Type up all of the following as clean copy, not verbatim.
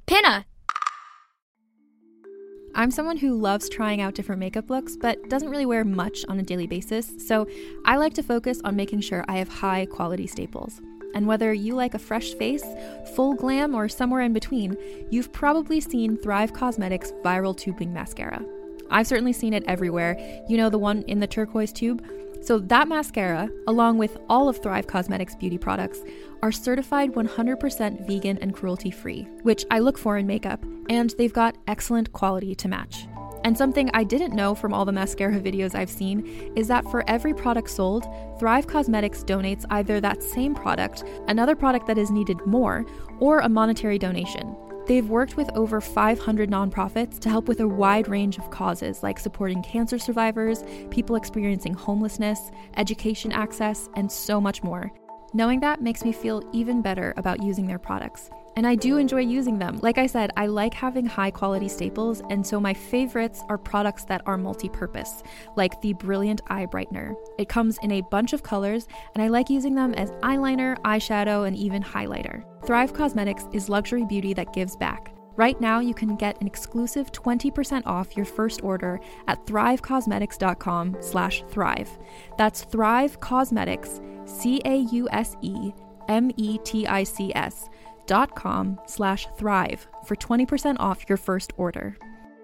Pinna! I'm someone who loves trying out different makeup looks, but doesn't really wear much on a daily basis, so I like to focus on making sure I have high quality staples. And whether you like a fresh face, full glam, or somewhere in between, you've probably seen Thrive Causemetics Viral Tubing Mascara. I've certainly seen it everywhere. You know, the one in the turquoise tube? So that mascara, along with all of Thrive Causemetics beauty products, are certified 100% vegan and cruelty-free, which I look for in makeup, and they've got excellent quality to match. And something I didn't know from all the mascara videos I've seen is that for every product sold, Thrive Causemetics donates either that same product, another product that is needed more, or a monetary donation. They've worked with over 500 nonprofits to help with a wide range of causes like supporting cancer survivors, people experiencing homelessness, education access, and so much more. Knowing that makes me feel even better about using their products. And I do enjoy using them. Like I said, I like having high quality staples, and so my favorites are products that are multi-purpose, like the Brilliant Eye Brightener. It comes in a bunch of colors, and I like using them as eyeliner, eyeshadow, and even highlighter. Thrive Causemetics is luxury beauty that gives back. Right now, you can get an exclusive 20% off your first order at thrivecausemetics.com/thrive. That's Thrive Causemetics, CAUSEMETICS.com/thrive for 20% off your first order.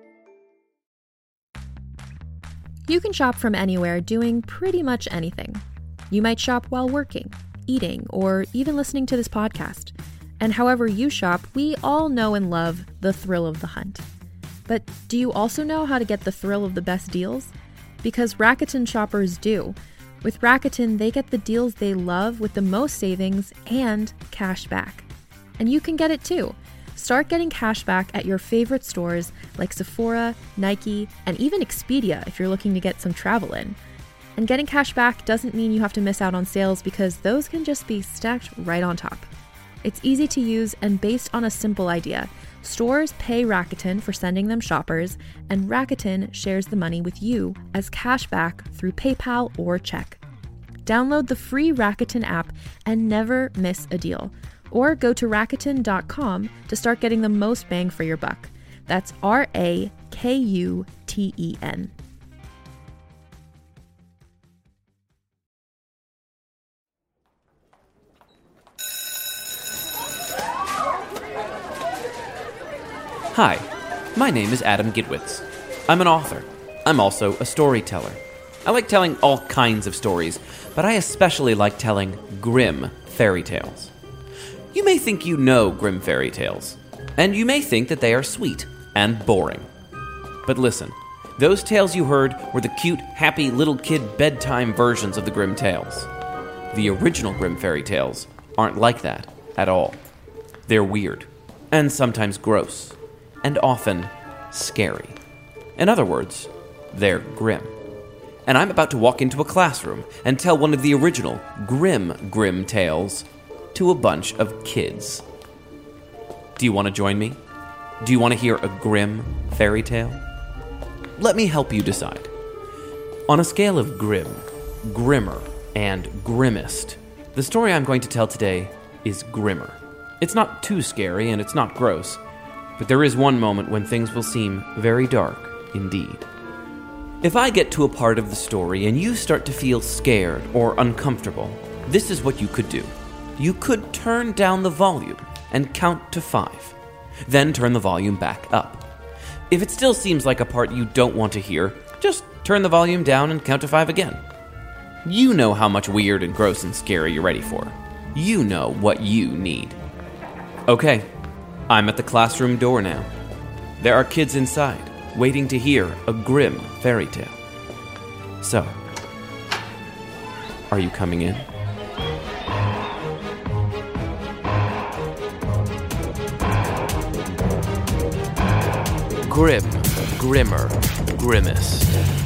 You can shop from anywhere doing pretty much anything. You might shop while working, eating, or even listening to this podcast. And however you shop, we all know and love the thrill of the hunt. But do you also know how to get the thrill of the best deals? Because Rakuten shoppers do. With Rakuten, they get the deals they love with the most savings and cash back. And you can get it too. Start getting cash back at your favorite stores like Sephora, Nike, and even Expedia if you're looking to get some travel in. And getting cash back doesn't mean you have to miss out on sales because those can just be stacked right on top. It's easy to use and based on a simple idea. Stores pay Rakuten for sending them shoppers, and Rakuten shares the money with you as cash back through PayPal or check. Download the free Rakuten app and never miss a deal. Or go to Rakuten.com to start getting the most bang for your buck. That's RAKUTEN. Hi, my name is Adam Gitwitz. I'm an author. I'm also a storyteller. I like telling all kinds of stories, but I especially like telling grim fairy tales. You may think you know grim fairy tales, and you may think that they are sweet and boring. But listen, those tales you heard were the cute, happy little kid bedtime versions of the grim tales. The original grim fairy tales aren't like that at all. They're weird, and sometimes gross, and often scary. In other words, they're grim. And I'm about to walk into a classroom and tell one of the original grim tales to a bunch of kids. Do you want to join me? Do you want to hear a grim fairy tale? Let me help you decide. On a scale of grim, grimmer, and grimmest, the story I'm going to tell today is grimmer. It's not too scary and it's not gross, but there is one moment when things will seem very dark indeed. If I get to a part of the story and you start to feel scared or uncomfortable, this is what you could do. You could turn down the volume and count to 5. Then turn the volume back up. If it still seems like a part you don't want to hear, just turn the volume down and count to 5 again. You know how much weird and gross and scary you're ready for. You know what you need. Okay, I'm at the classroom door now. There are kids inside, waiting to hear a grim fairy tale. So, are you coming in? Grim, grimmer, grimmest.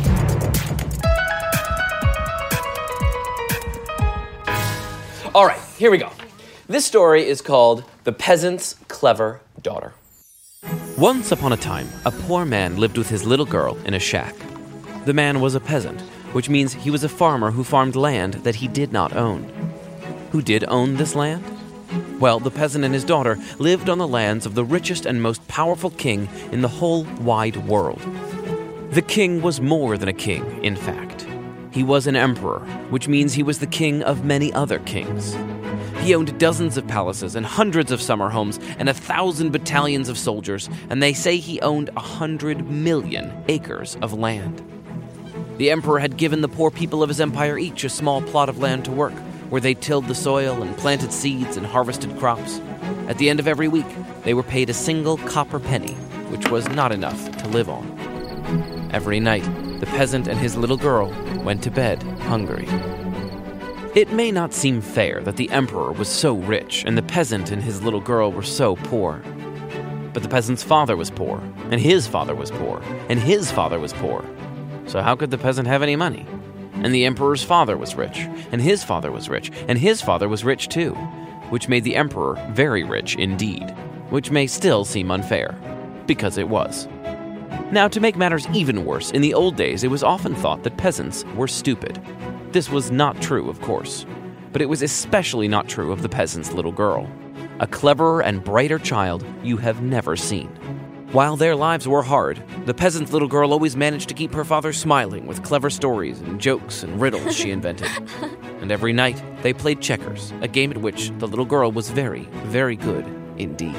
All right, here we go. This story is called The Peasant's Clever Daughter. Once upon a time, a poor man lived with his little girl in a shack. The man was a peasant, which means he was a farmer who farmed land that he did not own. Who did own this land? Well, the peasant and his daughter lived on the lands of the richest and most powerful king in the whole wide world. The king was more than a king, in fact. He was an emperor, which means he was the king of many other kings. He owned dozens of palaces and hundreds of summer homes and 1,000 battalions of soldiers, and they say he owned 100 million acres of land. The emperor had given the poor people of his empire each a small plot of land to work, where they tilled the soil and planted seeds and harvested crops. At the end of every week, they were paid a single copper penny, which was not enough to live on. Every night, the peasant and his little girl went to bed hungry. It may not seem fair that the emperor was so rich and the peasant and his little girl were so poor. But the peasant's father was poor, and his father was poor, and his father was poor. So how could the peasant have any money? And the emperor's father was rich, and his father was rich, and his father was rich too, which made the emperor very rich indeed, which may still seem unfair, because it was. Now, to make matters even worse, in the old days it was often thought that peasants were stupid. This was not true, of course, but it was especially not true of the peasant's little girl, a cleverer and brighter child you have never seen. While their lives were hard, the peasant's little girl always managed to keep her father smiling with clever stories and jokes and riddles she invented. And every night, they played checkers, a game at which the little girl was very, very good indeed.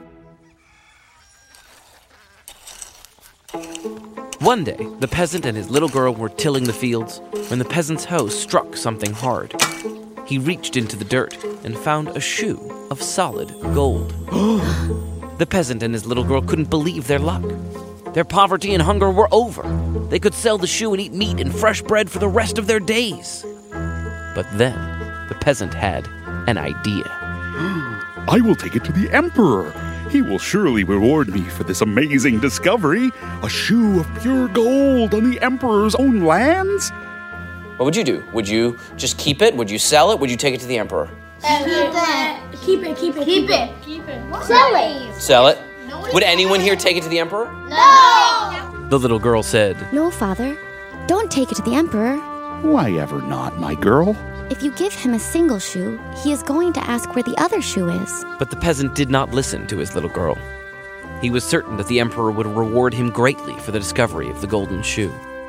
One day, the peasant and his little girl were tilling the fields when the peasant's hoe struck something hard. He reached into the dirt and found a shoe of solid gold. The peasant and his little girl couldn't believe their luck. Their poverty and hunger were over. They could sell the shoe and eat meat and fresh bread for the rest of their days. But then, the peasant had an idea. I will take it to the emperor. He will surely reward me for this amazing discovery. A shoe of pure gold on the emperor's own lands? What would you do? Would you just keep it? Would you sell it? Would you take it to the emperor? Keep it. Sell it. Sell it? Would anyone here take it to the emperor? No. The little girl said, No, father. Don't take it to the emperor. Why ever not, my girl? If you give him a single shoe, he is going to ask where the other shoe is. But the peasant did not listen to his little girl. He was certain that the emperor would reward him greatly for the discovery of the golden shoe.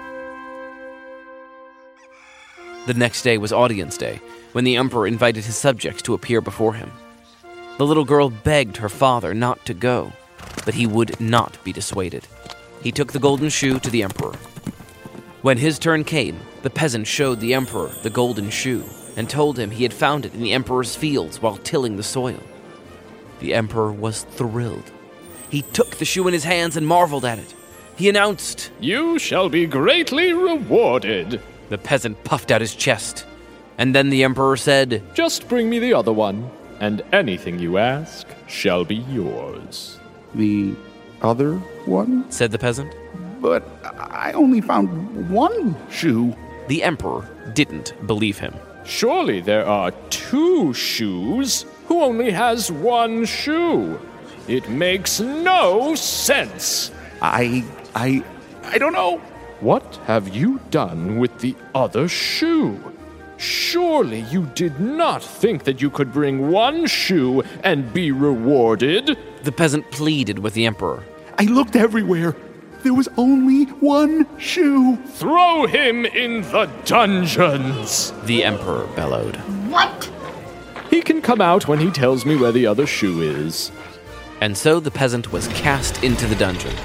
The next day was audience day, when the emperor invited his subjects to appear before him. The little girl begged her father not to go, but he would not be dissuaded. He took the golden shoe to the emperor. When his turn came, the peasant showed the emperor the golden shoe and told him he had found it in the emperor's fields while tilling the soil. The emperor was thrilled. He took the shoe in his hands and marveled at it. He announced, "You shall be greatly rewarded." The peasant puffed out his chest. And then the emperor said, "Just bring me the other one, and anything you ask shall be yours." The other one? said the peasant. But I only found one shoe. The emperor didn't believe him. Surely there are 2 shoes. Who only has 1 shoe? It makes no sense. I don't know. What have you done with the other shoe? Surely you did not think that you could bring 1 shoe and be rewarded? The peasant pleaded with the emperor. I looked everywhere. There was only 1 shoe. Throw him in the dungeons! The emperor bellowed. What? He can come out when he tells me where the other shoe is. And so the peasant was cast into the dungeon.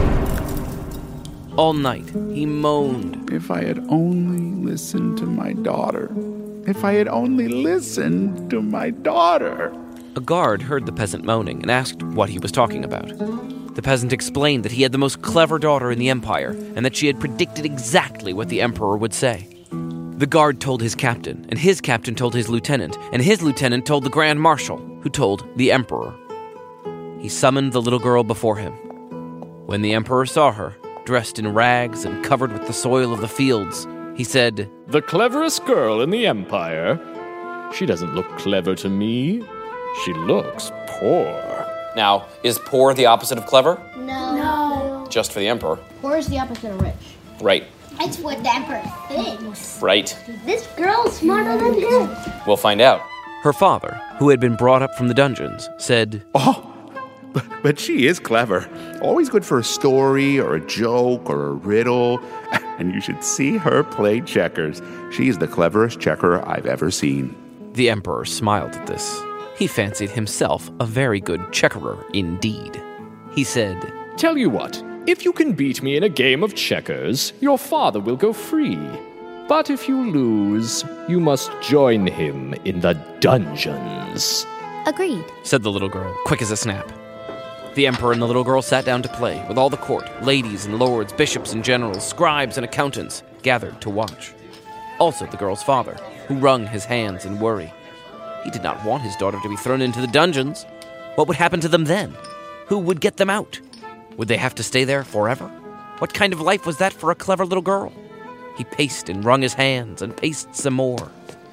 All night, he moaned. If I had only listened to my daughter. If I had only listened to my daughter. A guard heard the peasant moaning and asked what he was talking about. The peasant explained that he had the most clever daughter in the empire and that she had predicted exactly what the emperor would say. The guard told his captain, and his captain told his lieutenant, and his lieutenant told the grand marshal, who told the emperor. He summoned the little girl before him. When the emperor saw her, dressed in rags and covered with the soil of the fields, he said, "The cleverest girl in the empire? She doesn't look clever to me. She looks poor." Now, is poor the opposite of clever? No. Just for the emperor. Poor is the opposite of rich. Right. That's what the emperor thinks. Right. This girl's smarter than him. We'll find out Her father, who had been brought up from the dungeons, said, Oh, but she is clever. Always good for a story or a joke or a riddle. And you should see her play checkers. She's the cleverest checker I've ever seen. The Emperor smiled at this. He fancied himself a very good checkerer indeed. He said, Tell you what, if you can beat me in a game of checkers, your father will go free. But if you lose, you must join him in the dungeons. Agreed. said the little girl, quick as a snap. The Emperor and the little girl sat down to play, with all the court, ladies and lords, bishops and generals, scribes and accountants, gathered to watch. Also the girl's father, who wrung his hands in worry. He did not want his daughter to be thrown into the dungeons. What would happen to them then? Who would get them out? Would they have to stay there forever? What kind of life was that for a clever little girl? He paced and wrung his hands and paced some more.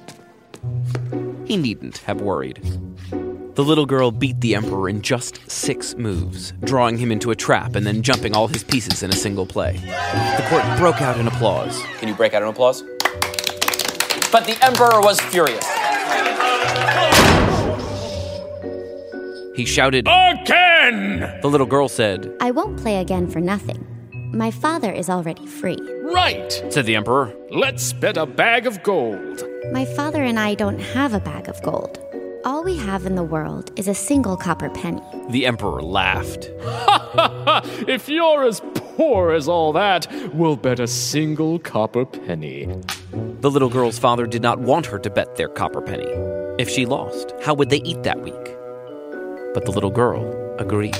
He needn't have worried. The little girl beat the Emperor in just 6 moves, drawing him into a trap and then jumping all his pieces in a single play. The court broke out in applause. Can you break out in applause? But the Emperor was furious. He shouted, Again! The little girl said, I won't play again for nothing. My father is already free. Right! said the Emperor. Let's bet a bag of gold. My father and I don't have a bag of gold. All we have in the world is a single copper penny. The Emperor laughed. If you're as poor as all that, we'll bet a single copper penny. The little girl's father did not want her to bet their copper penny. If she lost, how would they eat that week? But the little girl agreed.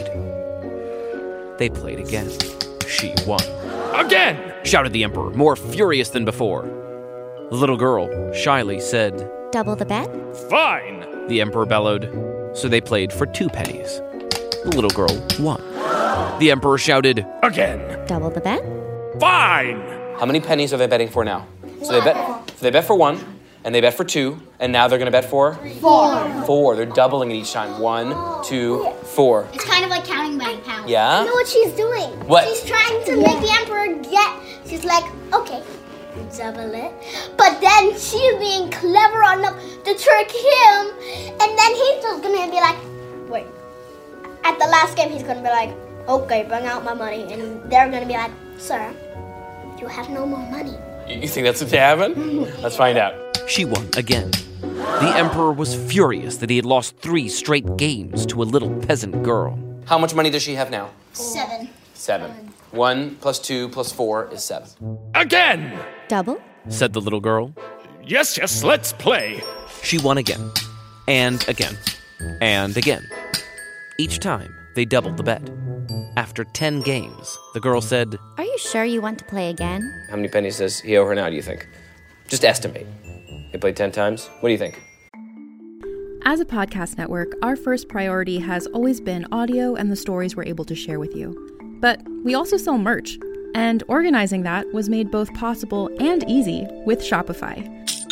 They played again. She won. Again! Shouted the Emperor, more furious than before. The little girl shyly said, Double the bet? Fine! The Emperor bellowed. So they played for 2 pennies. The little girl won. The Emperor shouted, Again! Double the bet? Fine! How many pennies are they betting for now? So they bet for 1, and they bet for 2, and now they're going to bet for? 4. 4. They're doubling it each time. 1, 2, 4. It's kind of like counting bank pounds. Yeah? You know what she's doing? What? She's trying to make the Emperor get. She's like, okay, double it. But then she's being clever enough to trick him, and then he's just gonna be like, wait. At the last game, he's gonna be like, okay, bring out my money, and they're gonna be like, sir, you have no more money. You think that's what's happening? Let's find out. She won again. The Emperor was furious that he had lost 3 straight games to a little peasant girl. How much money does she have now? 7. 7. 1 plus 2 plus 4 is 7. Again! Double? Said the little girl. Yes, let's play. She won again, and again, and again. Each time, they doubled the bet. After 10 games, the girl said, Are you sure you want to play again? How many pennies does he owe her now, do you think? Just estimate. They played 10 times? What do you think? As a podcast network, our first priority has always been audio and the stories we're able to share with you. But we also sell merch, and organizing that was made both possible and easy with Shopify.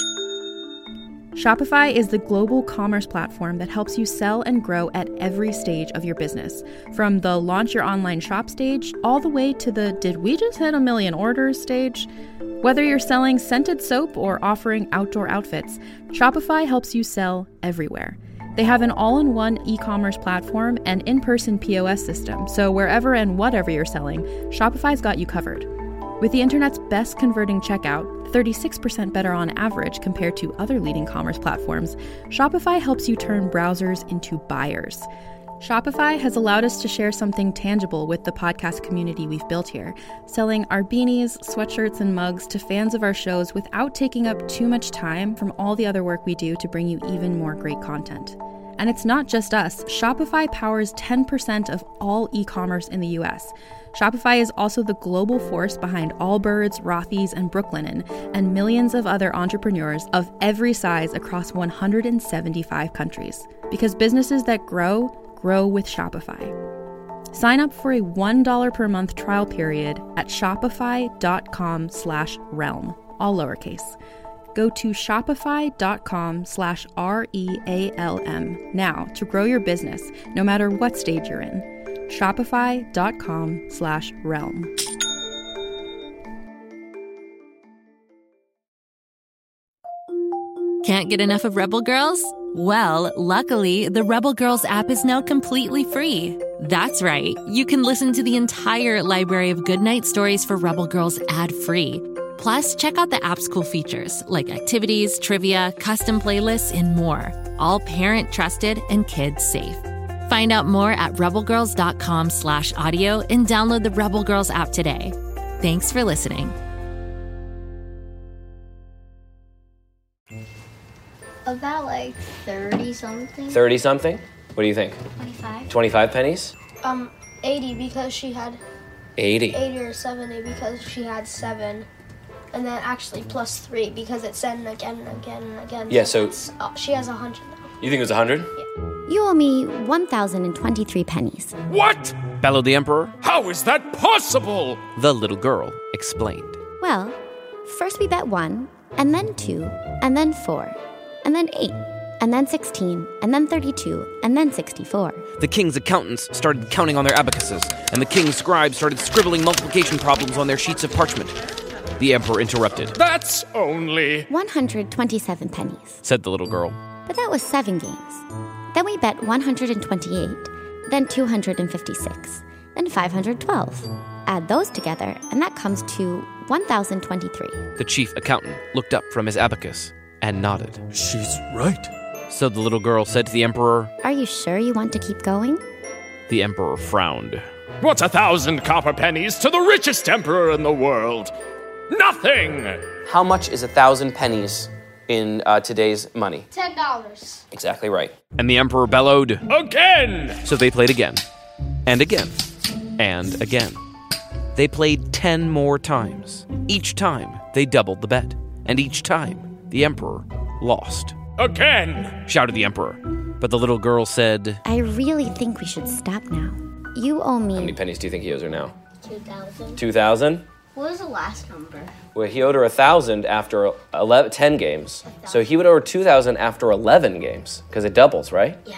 Shopify is the global commerce platform that helps you sell and grow at every stage of your business, from the launch your online shop stage all the way to the did we just hit 1 million orders stage. Whether you're selling scented soap or offering outdoor outfits, Shopify helps you sell everywhere. They have an all-in-one e-commerce platform and in-person POS system, so wherever and whatever you're selling, Shopify's got you covered. With the internet's best converting checkout, 36% better on average compared to other leading commerce platforms, Shopify helps you turn browsers into buyers. Shopify has allowed us to share something tangible with the podcast community we've built here, selling our beanies, sweatshirts, and mugs to fans of our shows without taking up too much time from all the other work we do to bring you even more great content. And it's not just us. Shopify powers 10% of all e-commerce in the US. Shopify is also the global force behind Allbirds, Rothy's, and Brooklinen, and millions of other entrepreneurs of every size across 175 countries. Because businesses that grow with Shopify. Sign up for a $1 per month trial period at shopify.com/realm, all lowercase. Go to shopify.com/REALM now to grow your business, no matter what stage you're in. Shopify.com/realm. Can't get enough of Rebel Girls? Well, luckily, the Rebel Girls app is now completely free. That's right. You can listen to the entire library of goodnight stories for Rebel Girls ad-free. Plus, check out the app's cool features like activities, trivia, custom playlists, and more. All parent-trusted and kids-safe. Find out more at rebelgirls.com/audio and download the Rebel Girls app today. Thanks for listening. About like 30 something. 30 something? What do you think? 25. 25 pennies? 80 because she had 80. 80 or 70 because she had 7. And then actually plus 3 because it said again and again and again. Yeah, so she has 100 now. You think it was 100? You owe me 1,023 pennies. What? Bellowed the Emperor. How is that possible? The little girl explained. Well, first we bet 1, and then 2, and then 4, and then 8, and then 16, and then 32, and then 64. The king's accountants started counting on their abacuses, and the king's scribes started scribbling multiplication problems on their sheets of parchment. The Emperor interrupted. That's only 127 pennies. Said the little girl. But that was 7 games. Then we bet 128, then 256, then 512. Add those together, and that comes to 1,023. The chief accountant looked up from his abacus and nodded. She's right. So the little girl said to the Emperor, Are you sure you want to keep going? The Emperor frowned. What's 1,000 copper pennies to the richest emperor in the world? Nothing! How much is 1,000 pennies in today's money? $10. Exactly right. And the Emperor bellowed, Again! So they played again, and again, and again. They played 10 more times. Each time, they doubled the bet. And each time, the Emperor lost. Again! Shouted the Emperor. But the little girl said, I really think we should stop now. You owe me... How many pennies do you think he owes her now? 2,000. 2,000? What was the last number? Well, he owed her 1,000 after 10 games. So he would owe her 2,000 after 11 games, because it doubles, right? Yeah.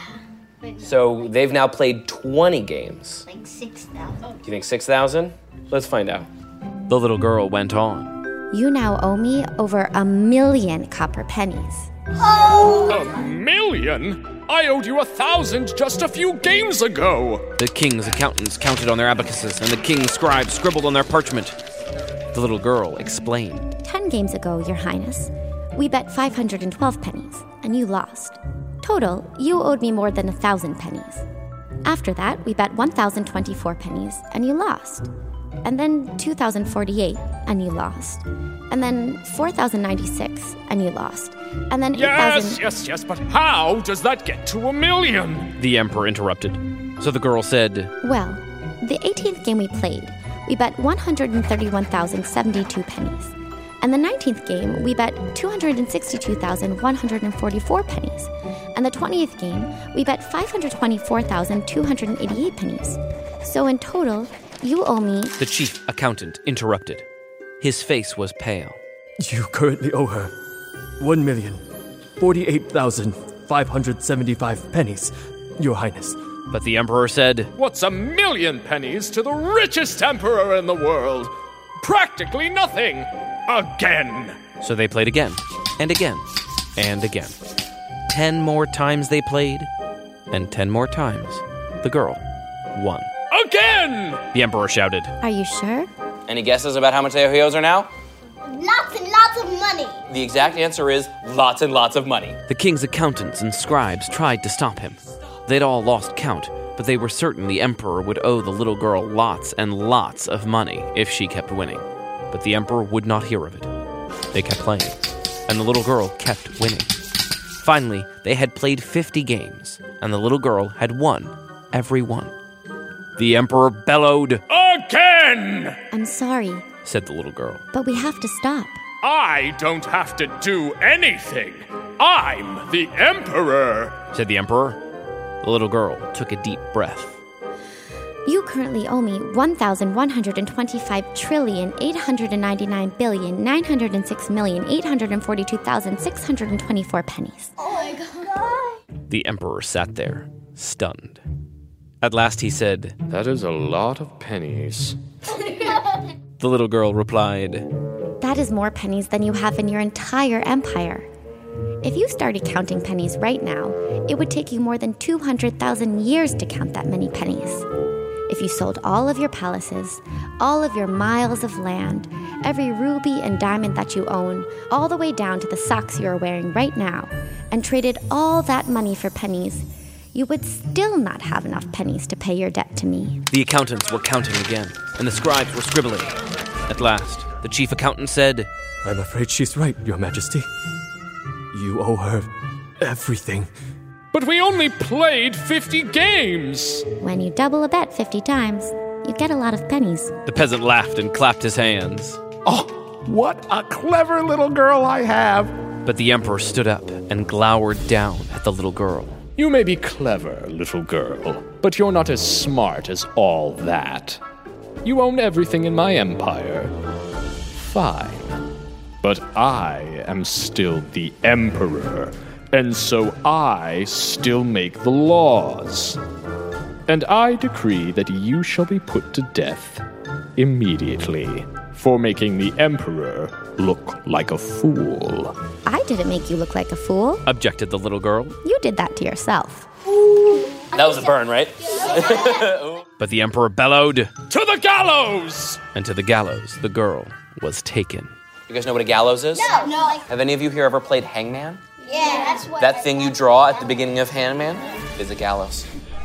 So they've now played 20 games. Like 6,000. Do you think 6,000? Let's find out. The little girl went on. You now owe me over 1,000,000 copper pennies. Oh! 1,000,000? I owed you 1,000 just a few games ago. The king's accountants counted on their abacuses, and the king's scribes scribbled on their parchment. The little girl explained. 10 games ago, Your Highness, we bet 512 pennies, and you lost. Total, you owed me more than 1,000 pennies. After that, we bet 1,024 pennies, and you lost. And then 2,048, and you lost. And then 4,096, and you lost. And then 8,000... Yes, but how does that get to 1,000,000? The Emperor interrupted. So the girl said, Well, the 18th game we played, we bet 131,072 pennies. And the 19th game, we bet 262,144 pennies. And the 20th game, we bet 524,288 pennies. So in total, you owe me... The chief accountant interrupted. His face was pale. You currently owe her 1,048,575 pennies, Your Highness. But the Emperor said, What's 1,000,000 pennies to the richest emperor in the world? Practically nothing. Again. So they played again, and again, and again. 10 more times they played, and 10 more times the girl won. Again! The Emperor shouted. Are you sure? Any guesses about how much he owes her now? Lots and lots of money. The exact answer is lots and lots of money. The king's accountants and scribes tried to stop him. They'd all lost count, but they were certain the Emperor would owe the little girl lots and lots of money if she kept winning. But the Emperor would not hear of it. They kept playing, and the little girl kept winning. Finally, they had played 50 games, and the little girl had won every one. The Emperor bellowed, Again! I'm sorry, said the little girl. but we have to stop. I don't have to do anything. I'm the emperor, said the Emperor. The little girl took a deep breath. You currently owe me 1,125,899,906,842,624 pennies. Oh my god. The Emperor sat there, stunned. At last he said, That is a lot of pennies. The little girl replied, That is more pennies than you have in your entire empire. If you started counting pennies right now, it would take you more than 200,000 years to count that many pennies. If you sold all of your palaces, all of your miles of land, every ruby and diamond that you own, all the way down to the socks you are wearing right now, and traded all that money for pennies, you would still not have enough pennies to pay your debt to me. The accountants were counting again, and the scribes were scribbling. At last, the chief accountant said, I'm afraid she's right, Your Majesty. You owe her everything. But we only played 50 games! When you double a bet 50 times, you get a lot of pennies. The peasant laughed and clapped his hands. Oh, what a clever little girl I have! But the emperor stood up and glowered down at the little girl. You may be clever, little girl, but you're not as smart as all that. You own everything in my empire. Fine. But I am still the emperor, and so I still make the laws. And I decree that you shall be put to death immediately for making the emperor look like a fool. I didn't make you look like a fool. Objected the little girl. You did that to yourself. That was a burn, right? But the emperor bellowed, To the gallows! and to the gallows the girl was taken. You guys know what a gallows is? No. Have any of you here ever played Hangman? Yeah, that's what. That thing you draw at the beginning of Hangman is a gallows.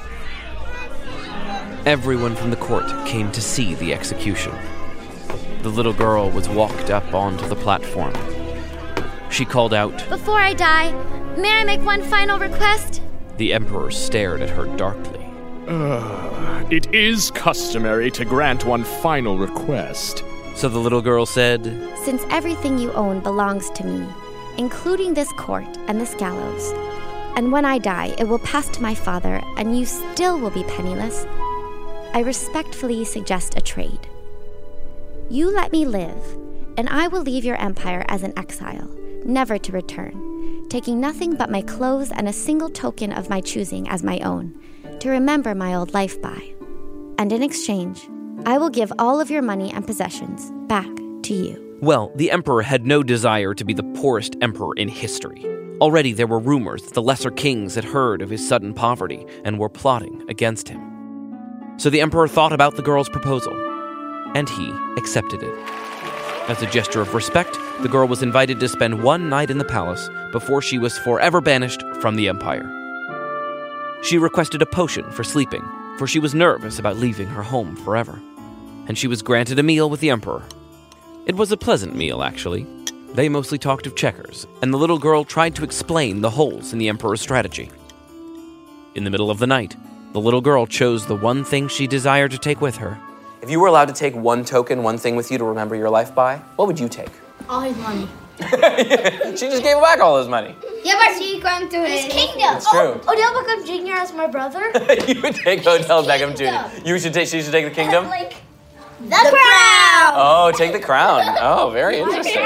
Everyone from the court came to see the execution. The little girl was walked up onto the platform. She called out, Before I die, may I make one final request? The emperor stared at her darkly. It is customary to grant one final request. So the little girl said, Since everything you own belongs to me, including this court and this gallows, and when I die, it will pass to my father, and you still will be penniless, I respectfully suggest a trade. You let me live, and I will leave your empire as an exile, never to return, taking nothing but my clothes and a single token of my choosing as my own, to remember my old life by. And in exchange, I will give all of your money and possessions back to you. Well, the emperor had no desire to be the poorest emperor in history. Already there were rumors that the lesser kings had heard of his sudden poverty and were plotting against him. So the emperor thought about the girl's proposal, and he accepted it. As a gesture of respect, the girl was invited to spend one night in the palace before she was forever banished from the empire. She requested a potion for sleeping, for she was nervous about leaving her home forever. And she was granted a meal with the emperor. It was a pleasant meal, actually. They mostly talked of checkers, and the little girl tried to explain the holes in the emperor's strategy. In the middle of the night, the little girl chose the one thing she desired to take with her. If you were allowed to take one token, one thing with you to remember your life by, what would you take? All his money. She just gave back all his money. Yeah, but she going to his kingdom. It's true. Odell Beckham Jr. as my brother. You would take Odell Beckham Jr. She should take the kingdom? Like the crown. Oh, take the crown. Oh, very interesting.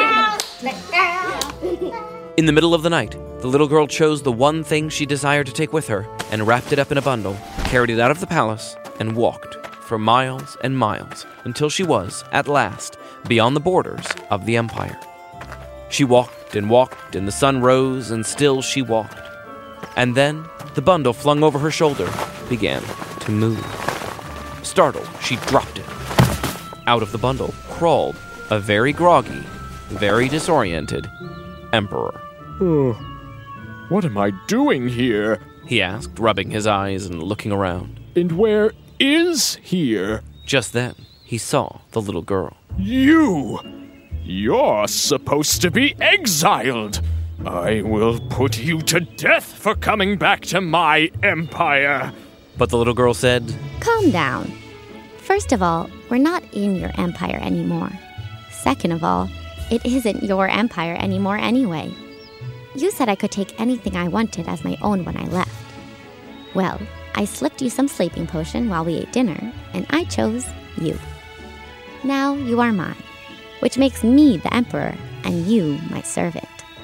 In the middle of the night, the little girl chose the one thing she desired to take with her and wrapped it up in a bundle, carried it out of the palace, and walked for miles and miles until she was, at last, beyond the borders of the empire. She walked, and the sun rose, and still she walked. And then the bundle flung over her shoulder began to move. Startled, she dropped it. Out of the bundle crawled a very groggy, very disoriented emperor. What am I doing here? He asked, rubbing his eyes and looking around. And where is here? Just then, he saw the little girl. You're supposed to be exiled. I will put you to death for coming back to my empire. But the little girl said, Calm down. First of all, we're not in your empire anymore. Second of all, it isn't your empire anymore anyway. You said I could take anything I wanted as my own when I left. Well, I slipped you some sleeping potion while we ate dinner, and I chose you. Now you are mine, which makes me the emperor and you my servant.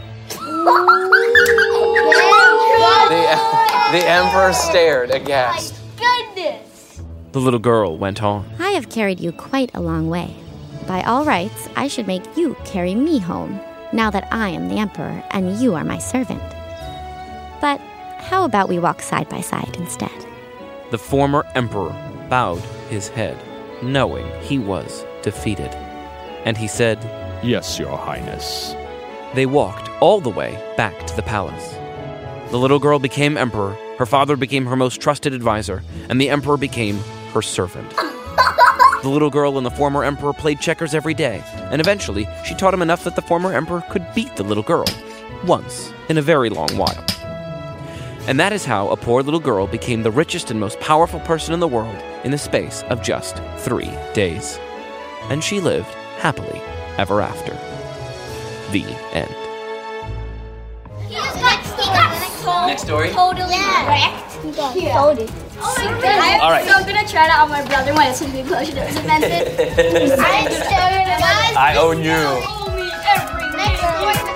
The emperor stared aghast. Goodness. The little girl went on. I have carried you quite a long way. By all rights, I should make you carry me home, now that I am the emperor and you are my servant. But how about we walk side by side instead? The former emperor bowed his head, knowing he was defeated. And he said, Yes, Your Highness. They walked all the way back to the palace. The little girl became emperor, her father became her most trusted advisor, and the emperor became her servant. The little girl and the former emperor played checkers every day, and eventually she taught him enough that the former emperor could beat the little girl, once in a very long while. And that is how a poor little girl became the richest and most powerful person in the world in the space of just 3 days. And she lived happily ever after. The end. He got Next story. totally wrecked. He got folded. All right. So I'm gonna try that on my brother when it's gonna be closer to his invented. I own you. Owe me everything.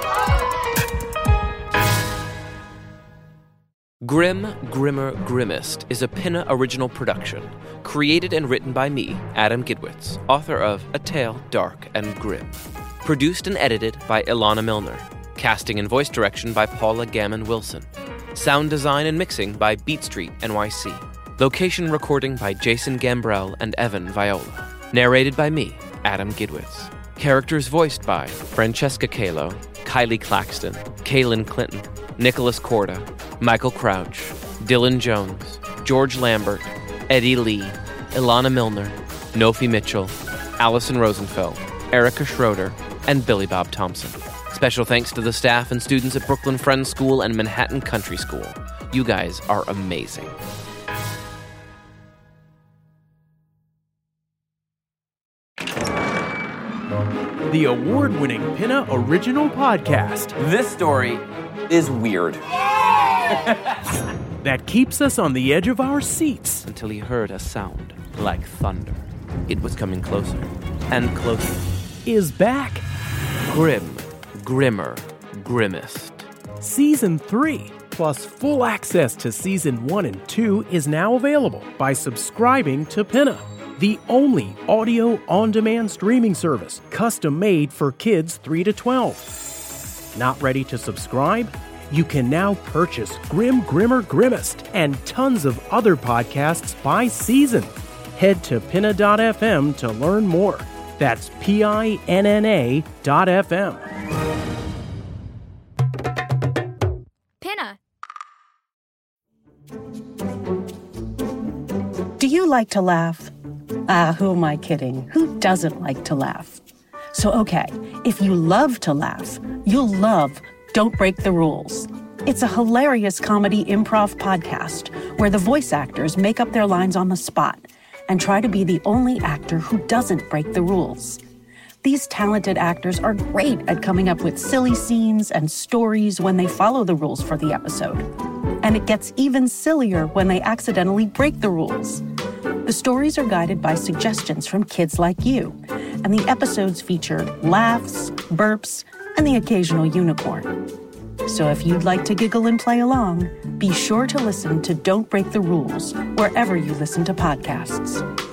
Grim, Grimmer, Grimmest is a Pinna original production, created and written by me, Adam Gidwitz, author of A Tale Dark and Grim. Produced and edited by Ilana Milner. Casting and voice direction by Paula Gammon-Wilson. Sound design and mixing by Beat Street NYC. Location recording by Jason Gambrell and Evan Viola. Narrated by me, Adam Gidwitz. Characters voiced by Francesca Kalo, Kylie Claxton, Kaylin Clinton, Nicholas Corda, Michael Crouch, Dylan Jones, George Lambert, Eddie Lee, Ilana Milner, Nofi Mitchell, Allison Rosenfeld, Erica Schroeder, and Billy Bob Thompson. Special thanks to the staff and students at Brooklyn Friends School and Manhattan Country School. You guys are amazing. The award-winning Pinna Original Podcast. This story is weird. That keeps us on the edge of our seats. Until he heard a sound like thunder. It was coming closer and closer. Is back. Grim, Grimmer, Grimmest. Season 3, plus full access to Season 1 and 2 is now available by subscribing to Pinna, the only audio on-demand streaming service custom-made for kids 3 to 12. Not ready to subscribe? You can now purchase Grim, Grimmer, Grimmest and tons of other podcasts by season. Head to pinna.fm to learn more. That's PINNA.fm. Pinna. Do you like to laugh? Who am I kidding? Who doesn't like to laugh? So, okay, if you love to laugh, you'll love Don't Break the Rules. It's a hilarious comedy improv podcast where the voice actors make up their lines on the spot and try to be the only actor who doesn't break the rules. These talented actors are great at coming up with silly scenes and stories when they follow the rules for the episode. And it gets even sillier when they accidentally break the rules. The stories are guided by suggestions from kids like you, and the episodes feature laughs, burps, and the occasional unicorn. So if you'd like to giggle and play along, be sure to listen to Don't Break the Rules wherever you listen to podcasts.